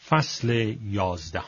فصل 11.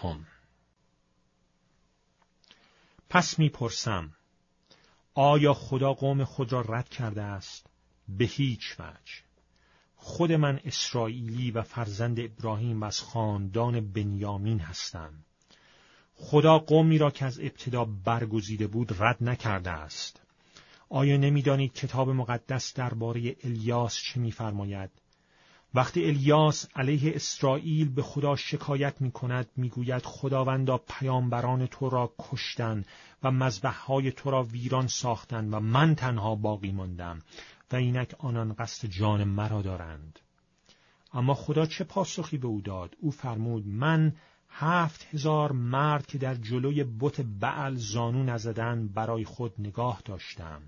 پس می‌پرسم آیا خدا قوم خود را رد کرده است؟ به هیچ وجه. خود من اسرائیلی و فرزند ابراهیم و از خاندان بنیامین هستم. خدا قومی را که از ابتدا برگزیده بود رد نکرده است. آیا نمی‌دانید کتاب مقدس درباره الیاس چه می‌فرماید؟ وقتی الیاس علیه اسرائیل به خدا شکایت می‌کند می‌گوید خداوندا پیامبران تو را کشتند و مذبح‌های تو را ویران ساختند و من تنها باقی ماندم و اینک آنان قصد جان مرا دارند. اما خدا چه پاسخی به او داد؟ او فرمود من 7,000 مرد که در جلوی بت بعل زانو نزدند برای خود نگاه داشتم.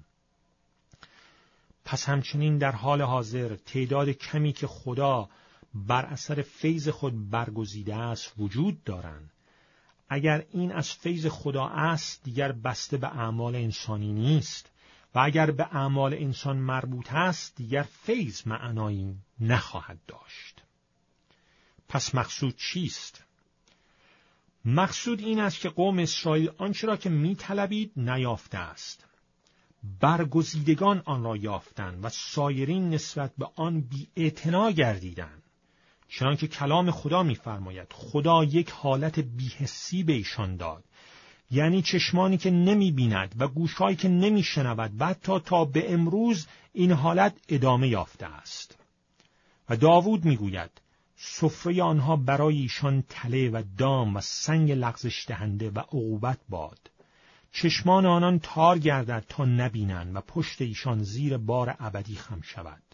پس همچنین در حال حاضر تعداد کمی که خدا بر اثر فیض خود برگزیده است وجود دارند. اگر این از فیض خدا است دیگر بسته به اعمال انسانی نیست و اگر به اعمال انسان مربوط است دیگر فیض معنایی نخواهد داشت. پس مقصود چیست؟ مقصود این است که قوم اسرائیل آنچه را که می‌طلبید نیافته است. برگزیدگان آن را یافتند و سایرین نسبت به آن بی‌اعتنا گردیدند. چنانکه کلام خدا می‌فرماید خدا یک حالت بی‌حسی به ایشان داد، یعنی چشمانی که نمی‌بیند و گوش‌هایی که نمی‌شنود و حتی تا به امروز این حالت ادامه یافته است. و داوود می‌گوید سفره آنها برای ایشان تله و دام و سنگ لغزش دهنده و عقوبت باد. چشمان آنان تار گردد تا نبینند و پشت ایشان زیر بار ابدی خم شود.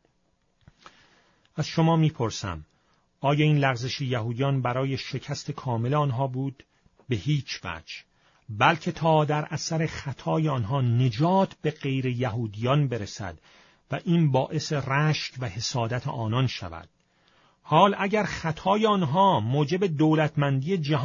از شما میپرسم آیا این لغزش یهودیان برای شکست کامل آنها بود؟ به هیچ وجه، بلکه تا در اثر خطای آنها نجات به غیر یهودیان برسد و این باعث رشک و حسادت آنان شود. حال اگر خطای آنها موجب دولتمندی جهان